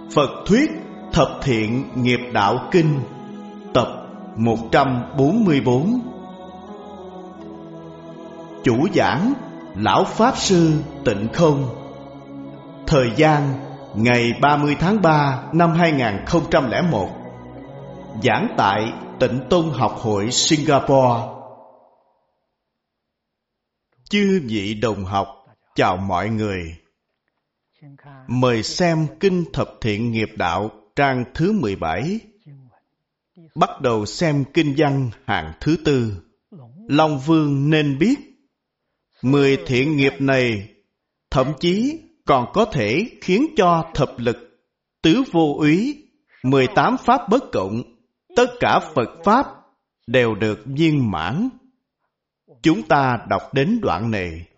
Phật thuyết Thập Thiện Nghiệp Đạo Kinh, tập 144. Chủ giảng Lão Pháp Sư Tịnh Không. Thời gian ngày 30 tháng 3 năm 2001. Giảng tại Tịnh Tông Học hội Singapore. Chư vị đồng học, chào mọi người. Mời xem Kinh Thập Thiện Nghiệp Đạo trang thứ 17. Bắt đầu xem kinh văn hạng thứ 4. Long Vương nên biết 10 thiện nghiệp này thậm chí còn có thể khiến cho thập lực, tứ vô úy, 18 pháp bất cộng, tất cả Phật Pháp đều được viên mãn. Chúng ta đọc đến đoạn này.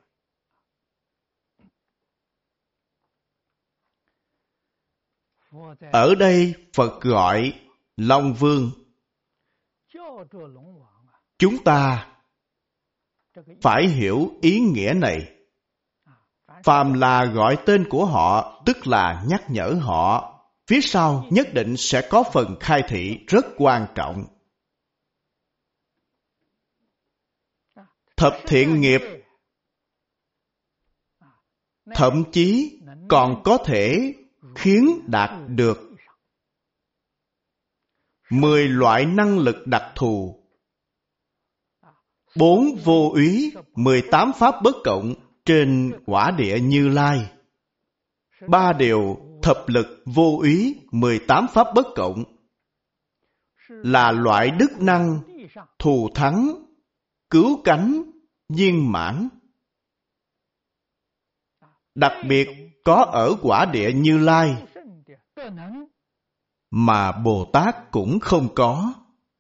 Ở đây Phật gọi Long Vương. Chúng ta phải hiểu ý nghĩa này. Phàm là gọi tên của họ, tức là nhắc nhở họ. Phía sau nhất định sẽ có phần khai thị rất quan trọng. Thập thiện nghiệp thậm chí còn có thể khiến đạt được 10 loại năng lực đặc thù, 4 vô úy, 18 pháp bất cộng trên quả địa Như Lai, 3 điều thập lực vô úy, 18 pháp bất cộng là loại đức năng thù thắng, cứu cánh, viên mãn. Đặc biệt có ở quả địa Như Lai mà Bồ Tát cũng không có.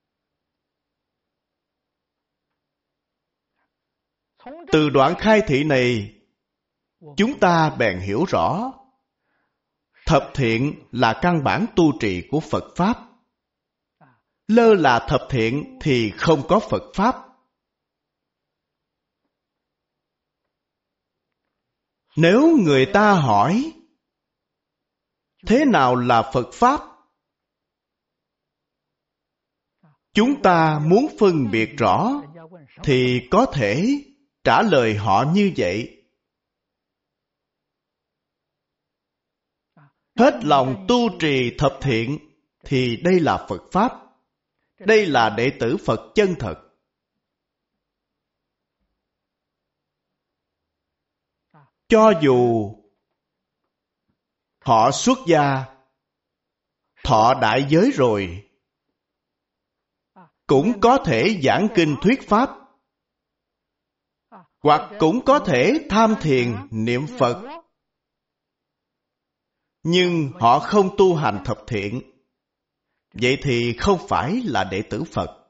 Từ đoạn khai thị này, chúng ta bèn hiểu rõ thập thiện là căn bản tu trì của Phật Pháp. Lơ là thập thiện thì không có Phật Pháp. Nếu người ta hỏi thế nào là Phật Pháp, chúng ta muốn phân biệt rõ thì có thể trả lời họ như vậy. Hết lòng tu trì thập thiện thì đây là Phật Pháp. Đây là đệ tử Phật chân thật. Cho dù họ xuất gia, thọ đại giới rồi, cũng có thể giảng kinh thuyết Pháp, hoặc cũng có thể tham thiền niệm Phật. Nhưng họ không tu hành thập thiện, vậy thì không phải là đệ tử Phật.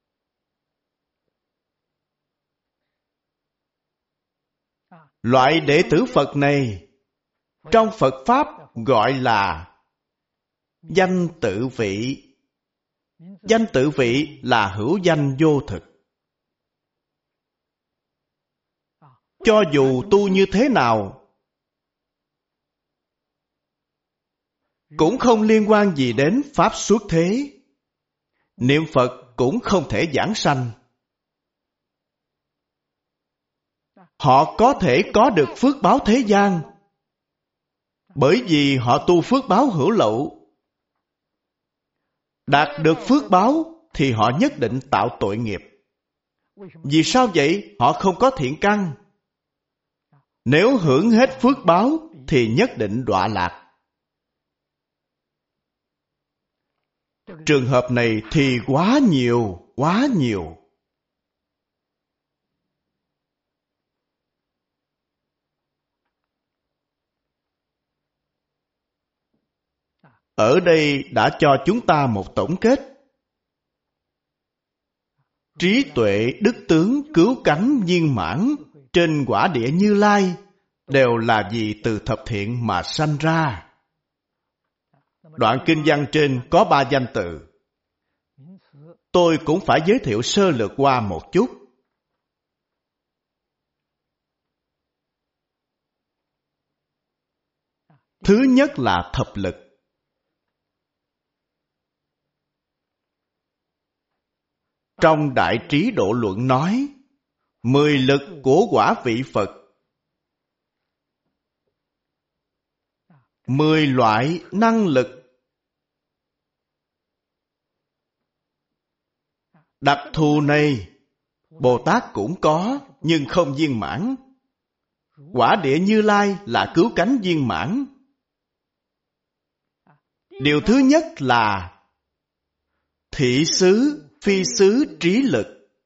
Loại đệ tử Phật này trong Phật Pháp gọi là danh tự vị. Danh tự vị là hữu danh vô thực. Cho dù tu như thế nào cũng không liên quan gì đến Pháp xuất thế. Niệm Phật cũng không thể giảng sanh. Họ có thể có được phước báo thế gian, bởi vì họ tu phước báo hữu lậu. Đạt được phước báo thì họ nhất định tạo tội nghiệp. Vì sao vậy? Họ không có thiện căn. Nếu hưởng hết phước báo thì nhất định đọa lạc. Trường hợp này thì quá nhiều, quá nhiều. Ở đây đã cho chúng ta một tổng kết. Trí tuệ, đức tướng, cứu cánh, viên mãn trên quả địa Như Lai đều là vì từ thập thiện mà sanh ra. Đoạn kinh văn trên có 3 danh từ. Tôi cũng phải giới thiệu sơ lược qua một chút. Thứ nhất là thập lực. Trong Đại Trí Độ Luận nói, 10 lực của quả vị Phật, 10 loại năng lực. Đặc thù này, Bồ Tát cũng có, nhưng không viên mãn. Quả địa Như Lai là cứu cánh viên mãn. Điều thứ nhất là thị xứ, phi xứ trí lực.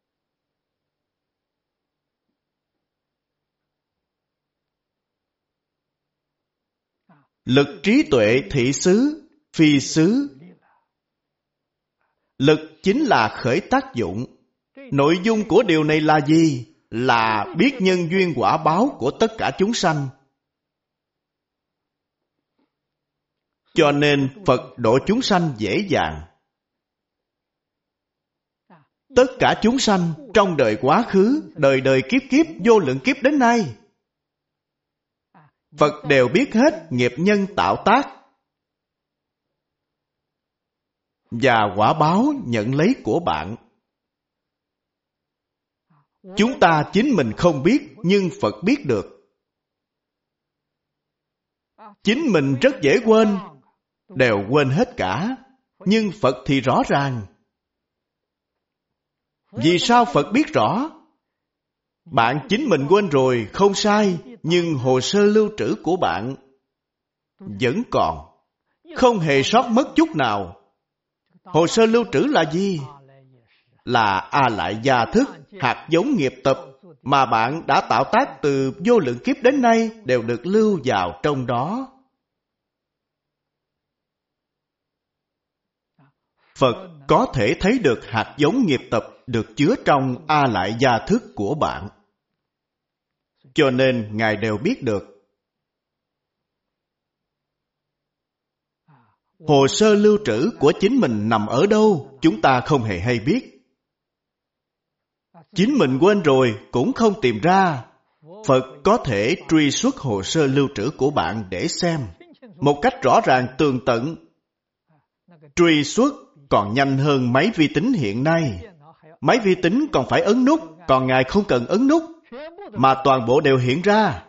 Lực trí tuệ thị xứ, phi xứ. Lực chính là khởi tác dụng. Nội dung của điều này là gì? Là biết nhân duyên quả báo của tất cả chúng sanh. Cho nên Phật độ chúng sanh dễ dàng. Tất cả chúng sanh trong đời quá khứ, đời đời kiếp kiếp, vô lượng kiếp đến nay, Phật đều biết hết nghiệp nhân tạo tác và quả báo nhận lấy của bạn. Chúng ta chính mình không biết, nhưng Phật biết được. Chính mình rất dễ quên, đều quên hết cả. Nhưng Phật thì rõ ràng. Vì sao Phật biết rõ? Bạn chính mình quên rồi, không sai, nhưng hồ sơ lưu trữ của bạn vẫn còn, không hề sót mất chút nào. Hồ sơ lưu trữ là gì? Là A Lại Gia Thức, hạt giống nghiệp tập mà bạn đã tạo tác từ vô lượng kiếp đến nay đều được lưu vào trong đó. Phật có thể thấy được hạt giống nghiệp tập được chứa trong A Lại Gia Thức của bạn. Cho nên Ngài đều biết được. Hồ sơ lưu trữ của chính mình nằm ở đâu, chúng ta không hề hay biết. Chính mình quên rồi cũng không tìm ra. Phật có thể truy xuất hồ sơ lưu trữ của bạn để xem một cách rõ ràng tường tận. Truy xuất còn nhanh hơn máy vi tính hiện nay. Máy vi tính còn phải ấn nút, còn Ngài không cần ấn nút, mà toàn bộ đều hiện ra.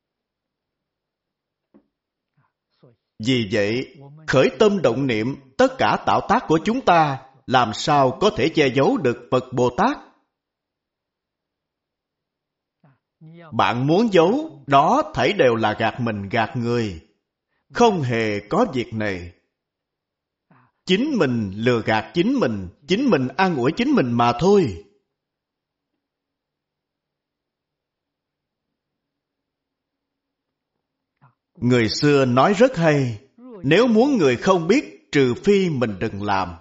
Vì vậy, khởi tâm động niệm, tất cả tạo tác của chúng ta làm sao có thể che giấu được Phật Bồ Tát? Bạn muốn giấu, đó thảy đều là gạt mình gạt người. Không hề có việc này. Chính mình lừa gạt chính mình an ủi chính mình mà thôi. Người xưa nói rất hay, nếu muốn người không biết, trừ phi mình đừng làm.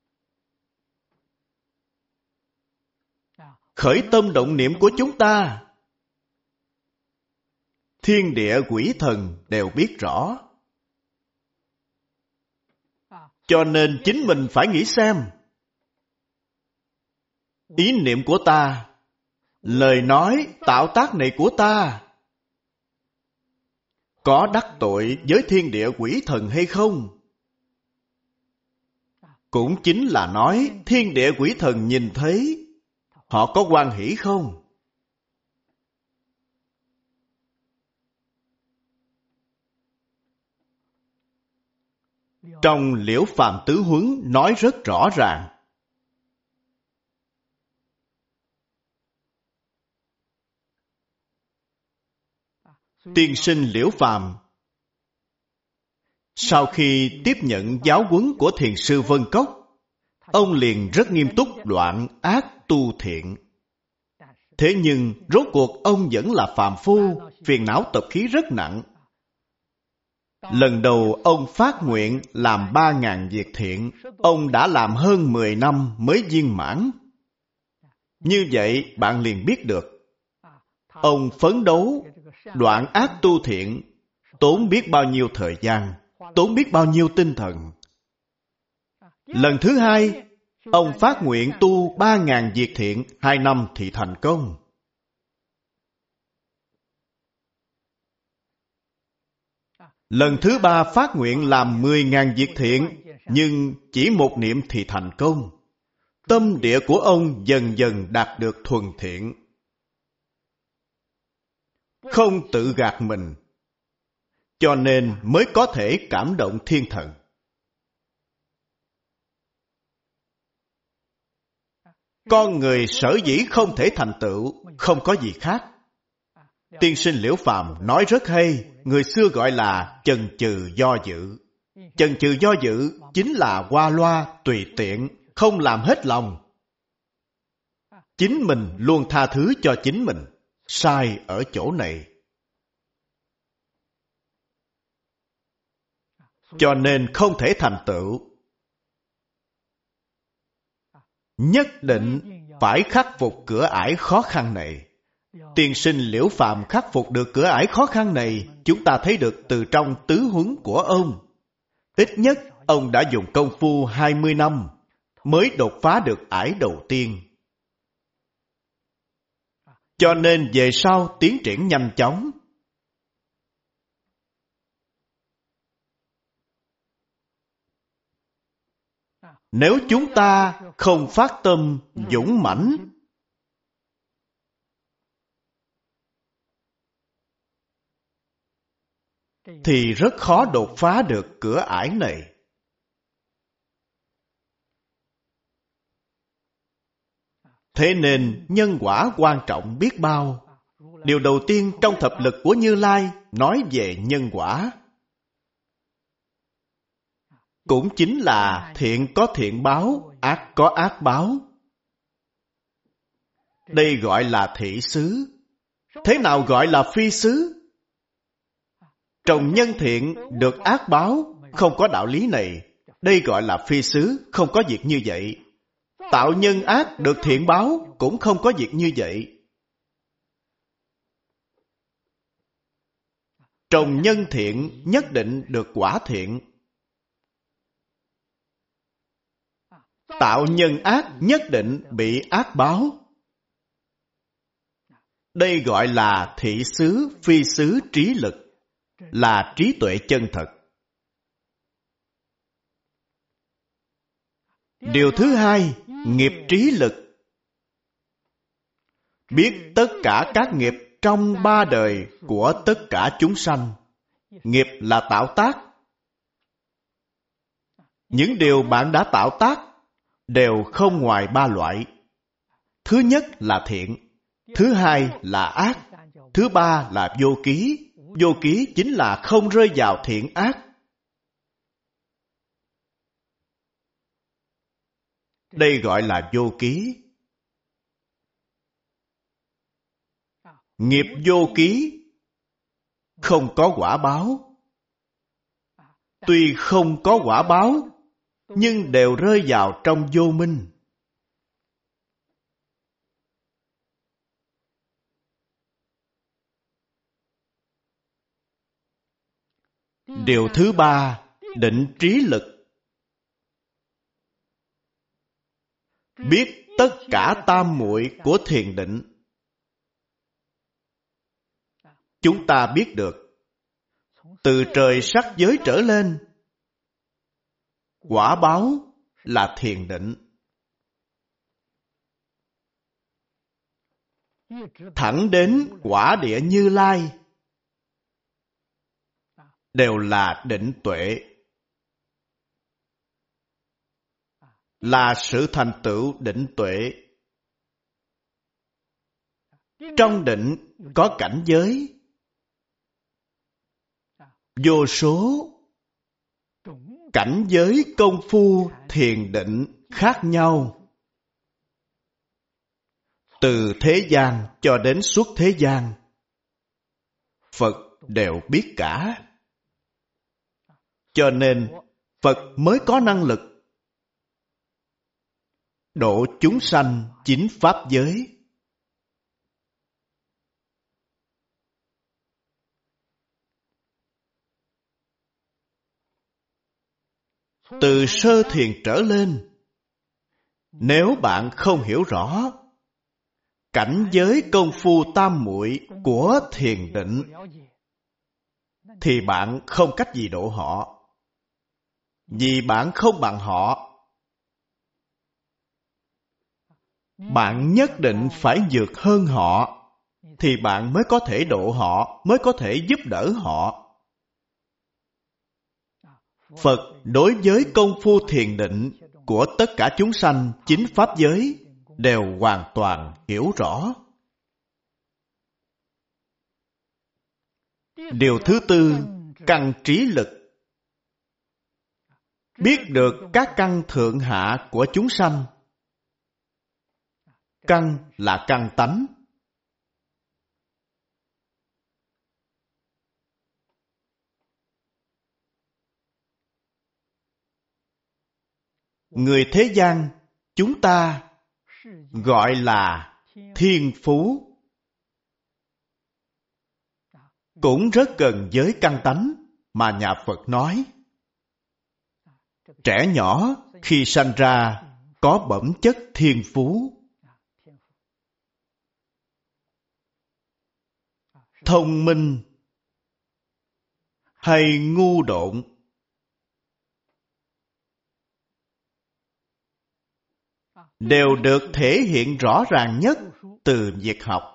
Khởi tâm động niệm của chúng ta, thiên địa quỷ thần đều biết rõ. Cho nên chính mình phải nghĩ xem, ý niệm của ta, lời nói, tạo tác này của ta, có đắc tội với thiên địa quỷ thần hay không? Cũng chính là nói thiên địa quỷ thần nhìn thấy, họ có hoan hỷ không? Trong Liễu Phàm Tứ Huấn nói rất rõ ràng. Tiên sinh Liễu Phàm sau khi tiếp nhận giáo huấn của thiền sư Vân Cốc, ông liền rất nghiêm túc đoạn ác tu thiện. Thế nhưng rốt cuộc ông vẫn là phàm phu, phiền não tập khí rất nặng. Lần đầu ông phát nguyện làm 3.000 việc thiện, ông đã làm hơn 10 năm mới viên mãn. Như vậy bạn liền biết được, ông phấn đấu, đoạn ác tu thiện, tốn biết bao nhiêu thời gian, tốn biết bao nhiêu tinh thần. Lần thứ hai, ông phát nguyện tu 3.000 việc thiện, 2 năm thì thành công. Lần thứ ba phát nguyện làm 10.000 việc thiện, nhưng chỉ một niệm thì thành công. tâm địa của ông dần dần đạt được thuần thiện. Không tự gạt mình, cho nên mới có thể cảm động thiên thần. Con người sở dĩ không thể thành tựu, không có gì khác. Tiên sinh Liễu Phàm nói rất hay, người xưa gọi là chần chừ do dự. Chần chừ do dự chính là qua loa, tùy tiện, không làm hết lòng. Chính mình luôn tha thứ cho chính mình, sai ở chỗ này. Cho nên không thể thành tựu. Nhất định phải khắc phục cửa ải khó khăn này. Tiên sinh Liễu Phàm khắc phục được cửa ải khó khăn này, chúng ta thấy được từ trong tứ huấn của ông. Ít nhất, ông đã dùng công phu 20 năm mới đột phá được ải đầu tiên. Cho nên về sau tiến triển nhanh chóng. Nếu chúng ta không phát tâm dũng mãnh, thì rất khó đột phá được cửa ải này. Thế nên nhân quả quan trọng biết bao. Điều đầu tiên trong thập lực của Như Lai nói về nhân quả. Cũng chính là thiện có thiện báo, ác có ác báo. Đây gọi là thị xứ. Thế nào gọi là phi xứ? Trồng nhân thiện được ác báo, không có đạo lý này. Đây gọi là phi xứ, không có việc như vậy. Tạo nhân ác được thiện báo, cũng không có việc như vậy. Trồng nhân thiện nhất định được quả thiện. Tạo nhân ác nhất định bị ác báo. Đây gọi là thị xứ, phi xứ trí lực, là trí tuệ chân thật. Điều thứ hai, nghiệp trí lực. Biết tất cả các nghiệp trong ba đời của tất cả chúng sanh. Nghiệp là tạo tác. Những điều bạn đã tạo tác đều không ngoài ba loại. Thứ nhất là thiện, thứ hai là ác, thứ ba là vô ký. Vô ký chính là không rơi vào thiện ác. Đây gọi là vô ký. Nghiệp vô ký, không có quả báo. Tuy không có quả báo, nhưng đều rơi vào trong vô minh. Điều thứ ba, định trí lực. Biết tất cả tam muội của thiền định. Chúng ta biết được, từ trời sắc giới trở lên, quả báo là thiền định. Thẳng đến quả địa Như Lai, đều là định tuệ, là sự thành tựu định tuệ. Trong định có cảnh giới vô số, cảnh giới công phu thiền định khác nhau. Từ thế gian cho đến suốt thế gian, Phật đều biết cả. Cho nên Phật mới có năng lực độ chúng sanh chính pháp giới. Từ sơ thiền trở lên, nếu bạn không hiểu rõ cảnh giới công phu tam muội của thiền định, thì bạn không cách gì độ họ. Vì bạn không bằng họ. bạn nhất định phải vượt hơn họ, thì bạn mới có thể độ họ, mới có thể giúp đỡ họ. Phật đối với công phu thiền định của tất cả chúng sanh chính pháp giới đều hoàn toàn hiểu rõ. Điều thứ tư, căn trí lực. Biết được các căn thượng hạ của chúng sanh. Căn là căn tánh. Người thế gian, chúng ta gọi là thiên phú. Cũng rất gần với căn tánh mà nhà Phật nói. Trẻ nhỏ khi sanh ra có bẩm chất thiên phú. Thông minh hay ngu độn, đều được thể hiện rõ ràng nhất từ việc học.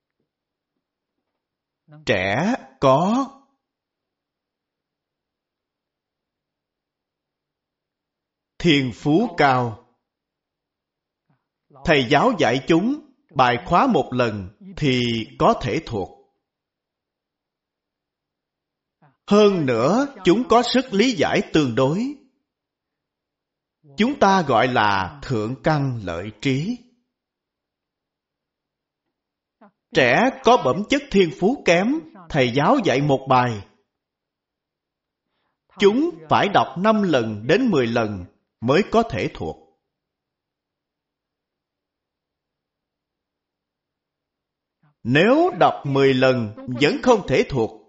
Trẻ có thiên phú cao. Thầy giáo dạy chúng bài khóa một lần thì có thể thuộc. Hơn nữa, chúng có sức lý giải tương đối. Chúng ta gọi là thượng căn lợi trí. Trẻ có bẩm chất thiên phú kém, thầy giáo dạy một bài, chúng phải đọc 5 lần đến 10 lần mới có thể thuộc. Nếu đọc 10 lần vẫn không thể thuộc,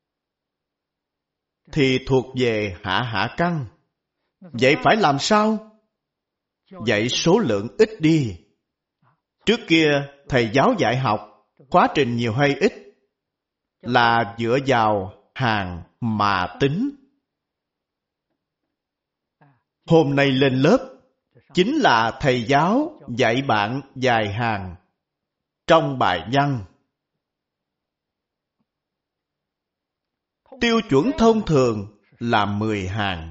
thì thuộc về hạ căn. Vậy phải làm sao? Dạy số lượng ít đi. Trước kia, thầy giáo dạy học, quá trình nhiều hay ít, là dựa vào hàng mà tính. Hôm nay lên lớp, chính là thầy giáo dạy bạn vài hàng trong bài văn. Tiêu chuẩn thông thường là 10 hàng.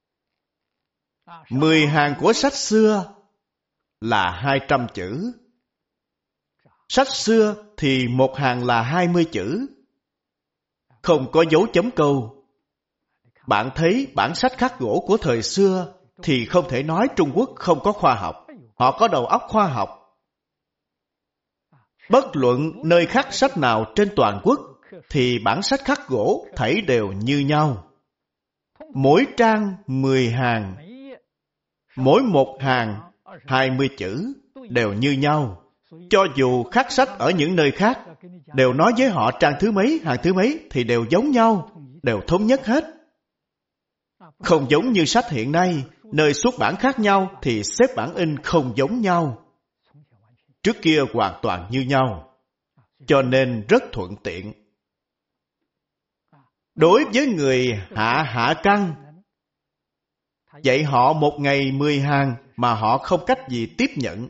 10 hàng của sách xưa là 200 chữ. Sách xưa thì một hàng là 20 chữ. Không có dấu chấm câu. Bạn thấy bản sách khắc gỗ của thời xưa thì không thể nói Trung Quốc không có khoa học. Họ có đầu óc khoa học. Bất luận nơi khắc sách nào trên toàn quốc thì bản sách khắc gỗ thảy đều như nhau. Mỗi trang 10 hàng, mỗi một hàng 20 chữ đều như nhau. Cho dù khắc sách ở những nơi khác, đều nói với họ trang thứ mấy, hàng thứ mấy thì đều giống nhau, đều thống nhất hết. Không giống như sách hiện nay, nơi xuất bản khác nhau thì xếp bản in không giống nhau. Trước kia hoàn toàn như nhau, cho nên rất thuận tiện. Đối với người hạ căn, dạy họ một ngày 10 hàng mà họ không cách gì tiếp nhận,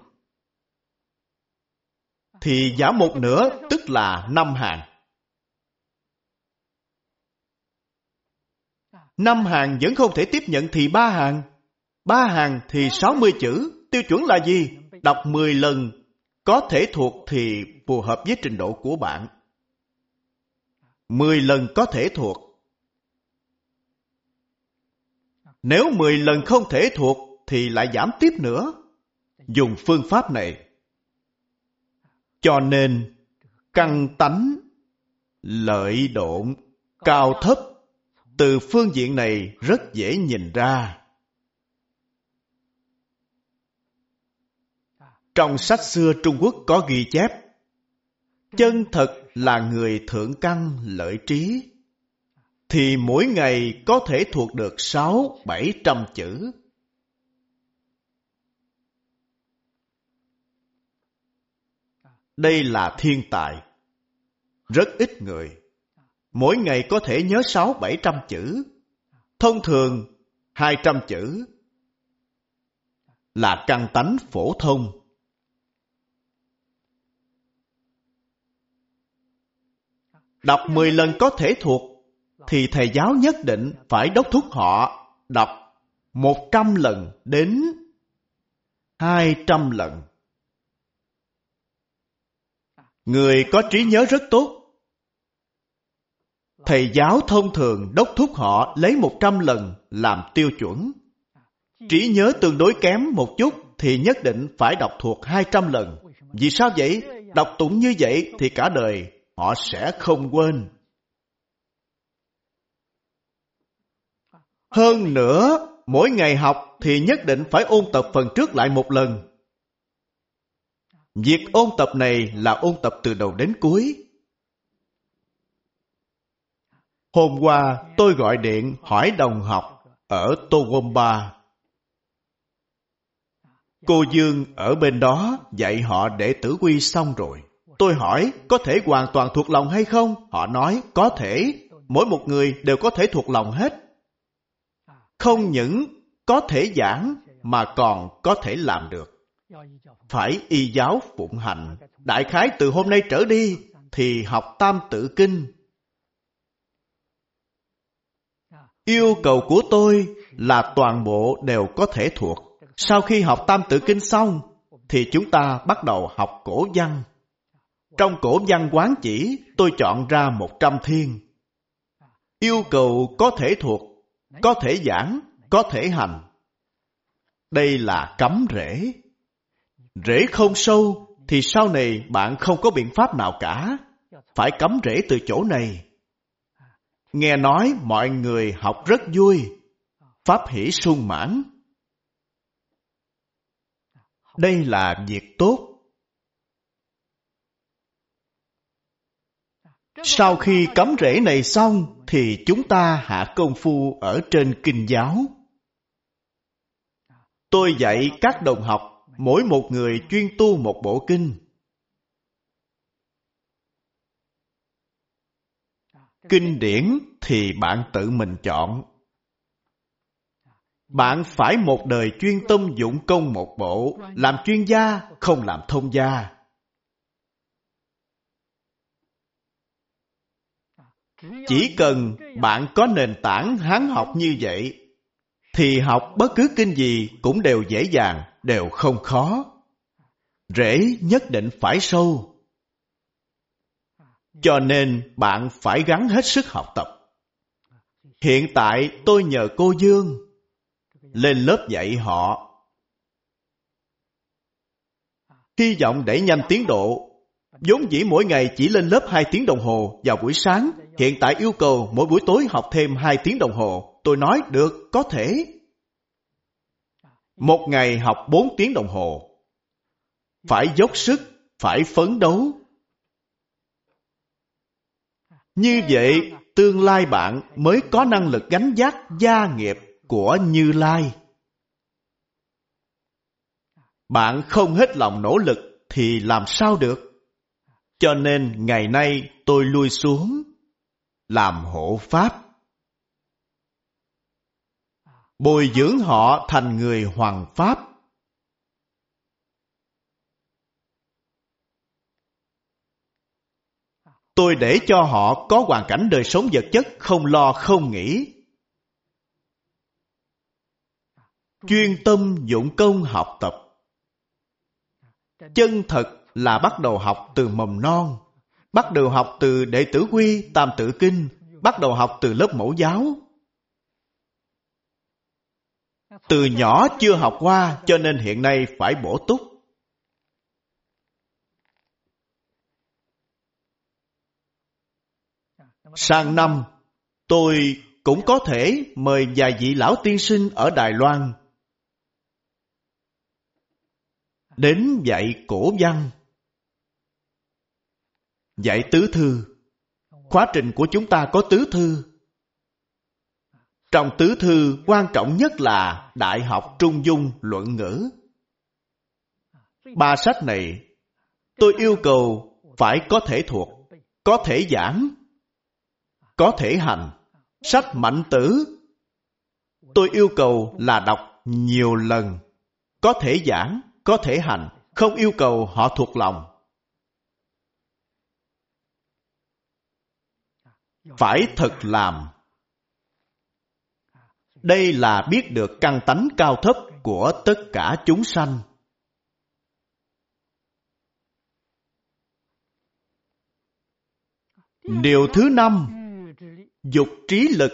thì giảm một nửa tức là 5 hàng. 5 hàng vẫn không thể tiếp nhận thì 3 hàng. 3 hàng thì 60 chữ. Tiêu chuẩn là gì? Đọc 10 lần có thể thuộc thì phù hợp với trình độ của bạn. 10 lần có thể thuộc. Nếu 10 lần không thể thuộc thì lại giảm tiếp nữa. Dùng phương pháp này. Cho nên căn tánh, lợi độn, cao thấp, từ phương diện này rất dễ nhìn ra. Trong sách xưa Trung Quốc có ghi chép, chân thật là người thượng căn lợi trí, thì mỗi ngày có thể thuộc được 600-700 chữ. Đây là thiên tài. Rất ít người. Mỗi ngày có thể nhớ 600-700 chữ. Thông thường 200 chữ là căn tánh phổ thông. đọc 10 lần có thể thuộc, thì thầy giáo nhất định phải đốc thúc họ đọc 100 lần đến 200 lần. Người có trí nhớ rất tốt, thầy giáo thông thường đốc thúc họ lấy 100 lần làm tiêu chuẩn. Trí nhớ tương đối kém một chút thì nhất định phải đọc thuộc 200 lần. Vì sao vậy? Đọc tụng như vậy thì cả đời họ sẽ không quên. Hơn nữa, mỗi ngày học thì nhất định phải ôn tập phần trước lại một lần. Việc ôn tập này là ôn tập từ đầu đến cuối. Hôm qua tôi gọi điện hỏi đồng học ở Towomba. Cô Dương ở bên đó dạy họ đệ tử quy xong rồi. Tôi hỏi có thể hoàn toàn thuộc lòng hay không? Họ nói có thể, mỗi một người đều có thể thuộc lòng hết. Không những có thể giảng mà còn có thể làm được. Phải y giáo phụng hành. Đại khái từ hôm nay trở đi thì học Tam Tự Kinh. Yêu cầu của tôi là toàn bộ đều có thể thuộc. Sau khi học Tam Tự Kinh xong thì chúng ta bắt đầu học cổ văn. Trong cổ văn quán chỉ tôi chọn ra 100 thiên. Yêu cầu có thể thuộc, có thể giảng, có thể hành. Đây là cắm rễ. Rễ không sâu thì sau này bạn không có biện pháp nào cả. Phải cắm rễ từ chỗ này. Nghe nói mọi người học rất vui, pháp hỷ sung mãn. Đây là việc tốt. Sau khi cắm rễ này xong thì chúng ta hạ công phu ở trên kinh giáo. Tôi dạy các đồng học mỗi một người chuyên tu một bộ kinh. Kinh điển thì bạn tự mình chọn. Bạn phải một đời chuyên tâm dụng công một bộ, làm chuyên gia, không làm thông gia. Chỉ cần bạn có nền tảng Hán học như vậy, thì học bất cứ kinh gì cũng đều dễ dàng, đều không khó. Rễ nhất định phải sâu. Cho nên bạn phải gắng hết sức học tập. Hiện tại tôi nhờ cô Dương lên lớp dạy họ. Hy vọng đẩy nhanh tiến độ. Vốn dĩ mỗi ngày chỉ lên lớp 2 tiếng đồng hồ vào buổi sáng. Hiện tại yêu cầu mỗi buổi tối học thêm 2 tiếng đồng hồ. Tôi nói được, có thể. Một ngày học 4 tiếng đồng hồ. Phải dốc sức, phải phấn đấu. Như vậy, tương lai bạn mới có năng lực gánh vác gia nghiệp của Như Lai. Bạn không hết lòng nỗ lực thì làm sao được? Cho nên ngày nay tôi lui xuống làm hộ pháp, bồi dưỡng họ thành người hoằng pháp. Tôi để cho họ có hoàn cảnh đời sống vật chất không lo không nghĩ. Chuyên tâm dụng công học tập. Chân thật là bắt đầu học từ mầm non, bắt đầu học từ đệ tử quy, Tam Tự Kinh, bắt đầu học từ lớp mẫu giáo. Từ nhỏ chưa học qua cho nên hiện nay phải bổ túc. Sang năm, tôi cũng có thể mời vài vị lão tiên sinh ở Đài Loan đến dạy cổ văn, dạy tứ thư. Khóa trình của chúng ta có tứ thư. Trong tứ thư quan trọng nhất là Đại học Trung Dung luận ngữ. 3 sách này tôi yêu cầu phải có thể thuộc, có thể giảng, có thể hành. Sách Mạnh Tử tôi yêu cầu là đọc nhiều lần, có thể giảng, có thể hành, không yêu cầu họ thuộc lòng. phải thật làm. Đây là biết được căn tánh cao thấp của tất cả chúng sanh. Điều thứ 5, dục trí lực.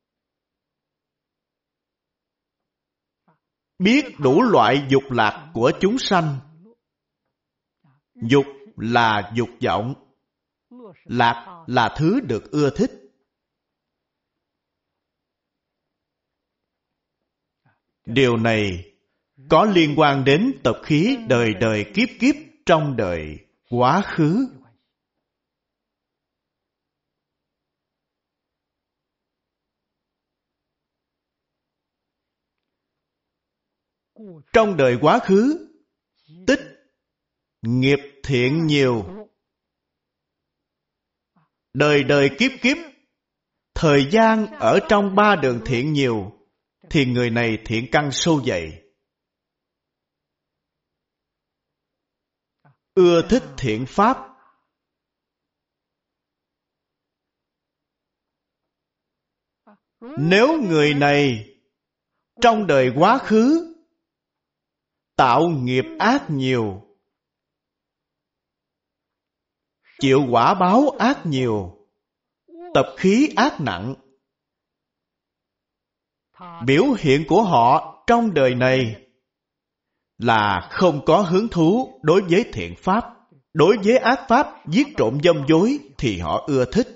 Biết đủ loại dục lạc của chúng sanh. Dục là dục vọng, lạc là thứ được ưa thích. Điều này có liên quan đến tập khí đời đời kiếp kiếp trong đời quá khứ. Trong đời quá khứ, tích nghiệp thiện nhiều. Đời đời kiếp kiếp, thời gian ở trong 3 đường thiện nhiều, thì người này thiện căn sâu dày. Ưa thích thiện pháp. Nếu người này trong đời quá khứ tạo nghiệp ác nhiều, chịu quả báo ác nhiều, tập khí ác nặng, biểu hiện của họ trong đời này là không có hứng thú đối với thiện pháp. Đối với ác pháp, giết trộm dâm dối thì họ ưa thích.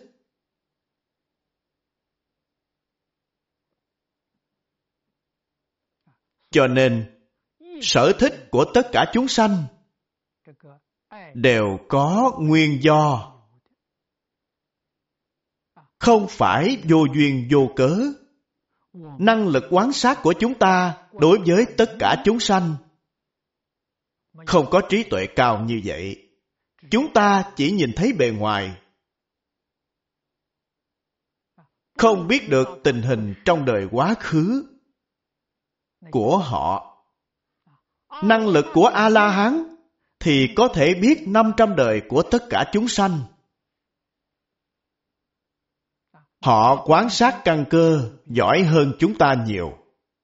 Cho nên, sở thích của tất cả chúng sanh đều có nguyên do, không phải vô duyên vô cớ. Năng lực quán sát của chúng ta đối với tất cả chúng sanh không có trí tuệ cao như vậy. Chúng ta chỉ nhìn thấy bề ngoài, không biết được tình hình trong đời quá khứ của họ. Năng lực của A-la-hán thì có thể biết 500 đời của tất cả chúng sanh. Họ quan sát căn cơ giỏi hơn chúng ta nhiều.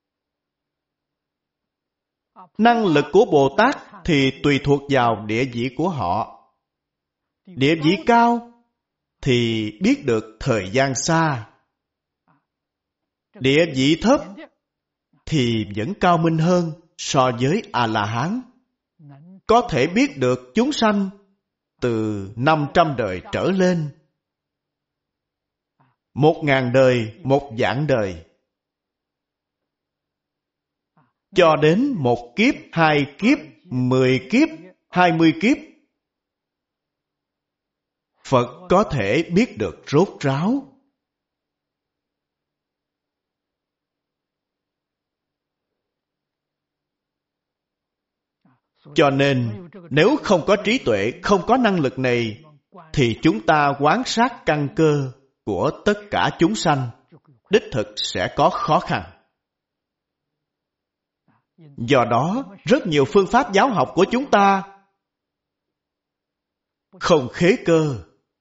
Năng lực của Bồ Tát thì tùy thuộc vào địa vị của họ. Địa vị cao thì biết được thời gian xa. Địa vị thấp thì vẫn cao minh hơn so với A-la-hán. Có thể biết được chúng sanh từ 500 đời trở lên, 1000 đời, 1 vạn đời, cho đến 1 kiếp, 2 kiếp, 10 kiếp, 20 kiếp. Phật có thể biết được rốt ráo. Cho nên, nếu không có trí tuệ, không có năng lực này, thì chúng ta quan sát căn cơ của tất cả chúng sanh, đích thực sẽ có khó khăn. Do đó, rất nhiều phương pháp giáo học của chúng ta không khế cơ.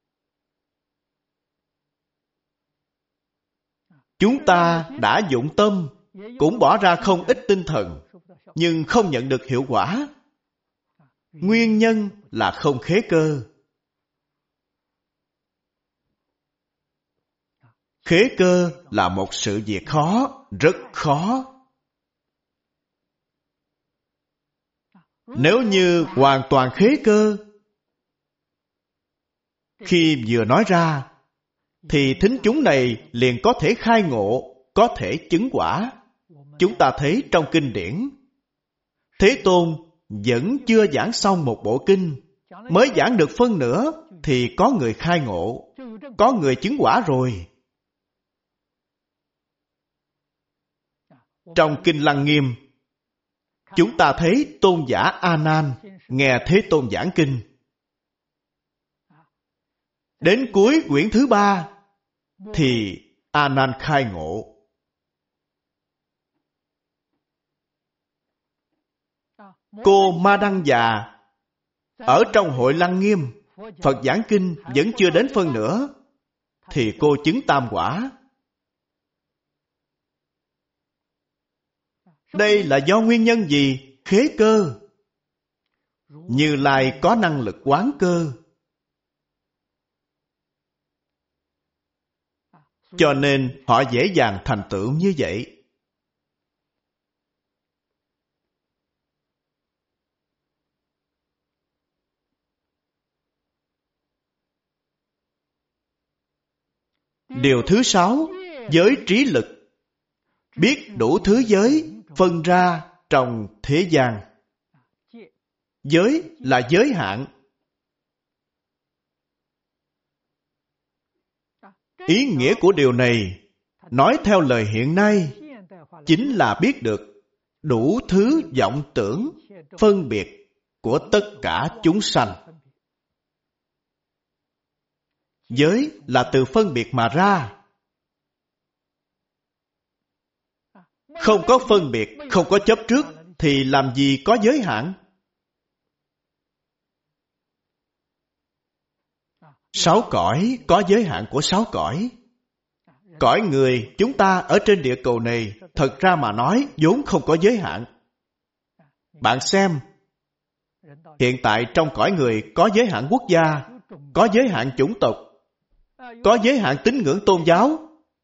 Chúng ta đã dụng tâm, cũng bỏ ra không ít tinh thần, nhưng không nhận được hiệu quả. Nguyên nhân là không khế cơ. Khế cơ là một sự việc khó, rất khó. Nếu như hoàn toàn khế cơ, khi vừa nói ra, thì thính chúng này liền có thể khai ngộ, có thể chứng quả. Chúng ta thấy trong kinh điển, Thế Tôn vẫn chưa giảng xong một bộ kinh, mới giảng được phân nửa thì có người khai ngộ, có người chứng quả rồi. Trong kinh Lăng Nghiêm, chúng ta thấy tôn giả A Nan nghe Thế Tôn giảng kinh. Đến cuối quyển thứ 3 thì A Nan khai ngộ. Cô Ma Đăng Già ở trong hội Lăng Nghiêm, Phật giảng kinh vẫn chưa đến phân nửa, thì cô chứng tam quả. Đây là do nguyên nhân gì? Khế cơ. Như Lai có năng lực quán cơ, cho nên họ dễ dàng thành tựu như vậy. Điều thứ 6, giới trí lực. Biết đủ thứ giới phân ra trong thế gian. Giới là giới hạn. Ý nghĩa của điều này, nói theo lời hiện nay, chính là biết được đủ thứ vọng tưởng, phân biệt của tất cả chúng sanh. Giới là từ phân biệt mà ra. Không có phân biệt, không có chấp trước, thì làm gì có giới hạn? 6 cõi có giới hạn của 6 cõi. Cõi người chúng ta ở trên địa cầu này, thật ra mà nói vốn không có giới hạn. Bạn xem, hiện tại trong cõi người có giới hạn quốc gia, có giới hạn chủng tộc, có giới hạn tín ngưỡng tôn giáo.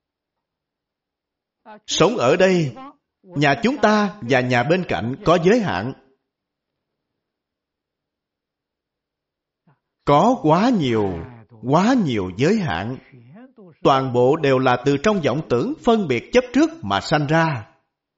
Sống ở đây, nhà chúng ta và nhà bên cạnh có giới hạn. Có quá nhiều giới hạn. Toàn bộ đều là từ trong vọng tưởng phân biệt chấp trước mà sanh ra.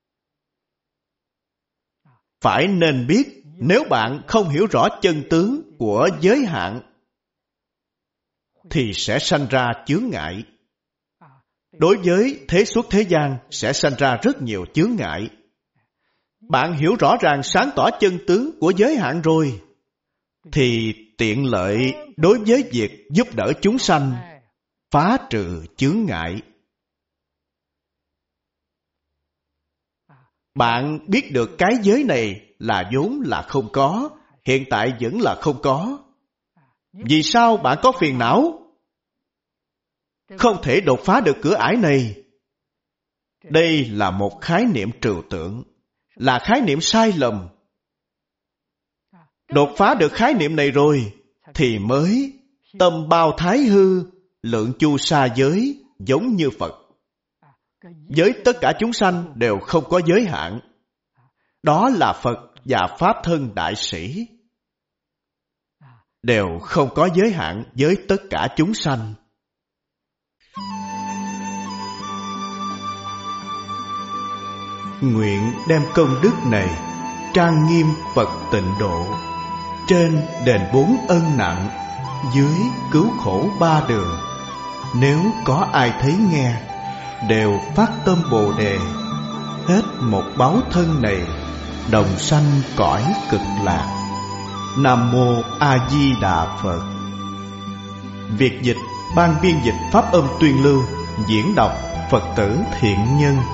Phải nên biết, nếu bạn không hiểu rõ chân tướng của giới hạn, thì sẽ sanh ra chướng ngại. Đối với thế xuất thế gian sẽ sanh ra rất nhiều chướng ngại. Bạn hiểu rõ ràng sáng tỏ chân tướng của giới hạn rồi, thì tiện lợi đối với việc giúp đỡ chúng sanh, phá trừ chướng ngại. Bạn biết được cái giới này là vốn là không có, hiện tại vẫn là không có. Vì sao bạn có phiền não? Không thể đột phá được cửa ải này. Đây là một khái niệm trừu tượng, là khái niệm sai lầm. Đột phá được khái niệm này rồi, thì mới tâm bao thái hư, lượng chu sa giới, giống như Phật. Với tất cả chúng sanh đều không có giới hạn. Đó là Phật và Pháp thân đại sĩ. Đều không có giới hạn với tất cả chúng sanh. Nguyện đem công đức này trang nghiêm Phật tịnh độ, trên đền 4 ân nặng, dưới cứu khổ 3 đường. Nếu có ai thấy nghe, đều phát tâm Bồ Đề, hết một báo thân này, đồng sanh cõi cực lạc. Nam mô A Di Đà Phật. Việc dịch ban biên dịch pháp âm tuyên lưu, diễn đọc Phật tử Thiện Nhân.